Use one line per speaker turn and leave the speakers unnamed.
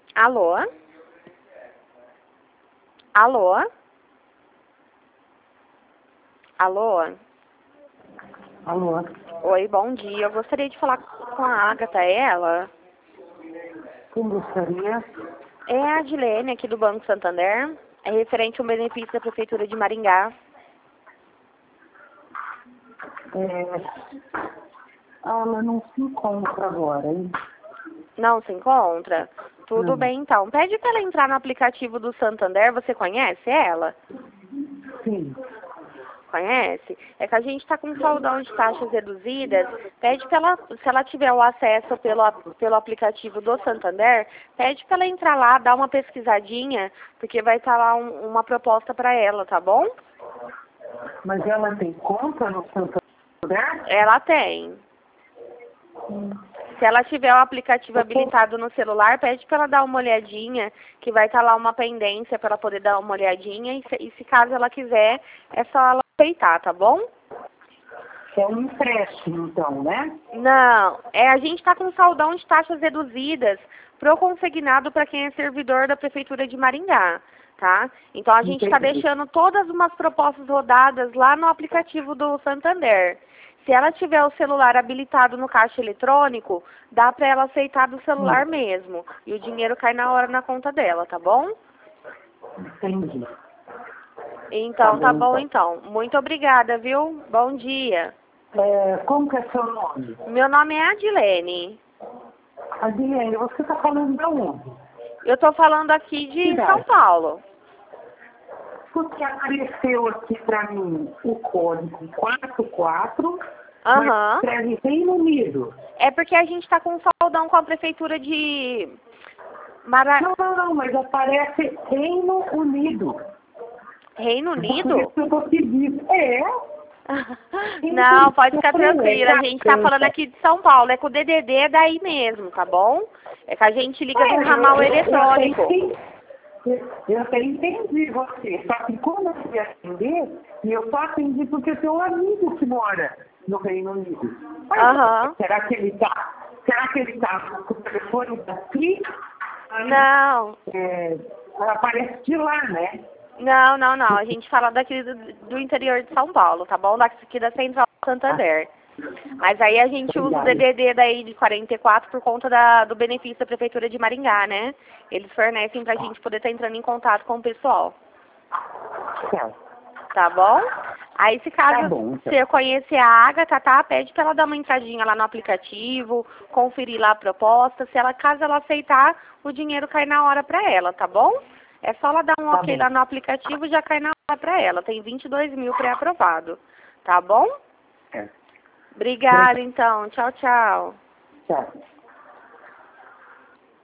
Alô? Alô? Alô?
Alô?
Oi, bom dia. Eu gostaria de falar com a Agatha, é ela?
Quem gostaria?
É a Adilene, aqui do Banco Santander. É referente ao benefício da Prefeitura de Maringá.
Ela não se encontra agora, hein?
Não se encontra? Tudo
Não.
bem, então. Pede para ela entrar no aplicativo do Santander. Você conhece ela?
Sim.
Conhece? É que a gente está com saldão de taxas reduzidas. Pede para ela, se ela tiver o acesso pelo aplicativo do Santander, pede para ela entrar lá, dar uma pesquisadinha, porque vai estar lá uma proposta para ela, tá bom?
Mas ela tem conta no Santander?
Ela tem. Se ela tiver o aplicativo habilitado no celular, pede para ela dar uma olhadinha, que vai estar lá uma pendência para ela poder dar uma olhadinha. E se caso ela quiser, é só ela aceitar, tá bom?
É um empréstimo, então, né?
Não, a gente está com saldão de taxas reduzidas pro consignado para quem é servidor da Prefeitura de Maringá, tá? Então a gente está
Entendi.
deixando todas umas propostas rodadas lá no aplicativo do Santander. Se ela tiver o celular habilitado no caixa eletrônico, dá para ela aceitar do celular mesmo. E o dinheiro cai na hora na conta dela, tá bom?
Entendi.
Então, tá bom então. Muito obrigada, viu? Bom dia.
Como que é seu nome?
Meu nome é Adilene.
Adriane, você está falando de onde?
Eu tô falando aqui de
Cidade.
São Paulo.
Porque apareceu aqui para mim o código 44,
Aham.
mas escreve Reino Unido.
É porque a gente tá com um saldão com a Prefeitura de
Não, mas aparece Reino Unido.
Reino
Por
Unido?
isso que eu tô pedindo.
Não, pode ficar tranquila. A gente tá falando aqui de São Paulo. É com o DDD é daí mesmo, tá bom? É que a gente liga de um ramal eletrônico.
Eu até entendi você. Só que como eu fui atender, e eu só atendi porque eu tenho um amigo que mora no Reino Unido.
Aham.
Será que ele tá com o telefone daqui?
Não.
Aparece de lá, né?
Não. A gente fala daqui do interior de São Paulo, tá bom? Daqui da Central Santander. Mas aí a gente usa o DDD daí de 44 por conta do benefício da Prefeitura de Maringá, né? Eles fornecem pra gente poder estar entrando em contato com o pessoal.
Certo.
Tá bom? Aí se caso
Tá bom, então.
você conhecer a Agatha, tá? Pede pra ela dar uma entradinha lá no aplicativo, conferir lá a proposta. Caso ela aceitar, o dinheiro cai na hora pra ela, tá bom? É só ela dar um ok lá no aplicativo e já cai na hora pra ela. Tem 22 mil pré-aprovado. Tá bom?
É.
Obrigada, então. Tchau, tchau.
Tchau.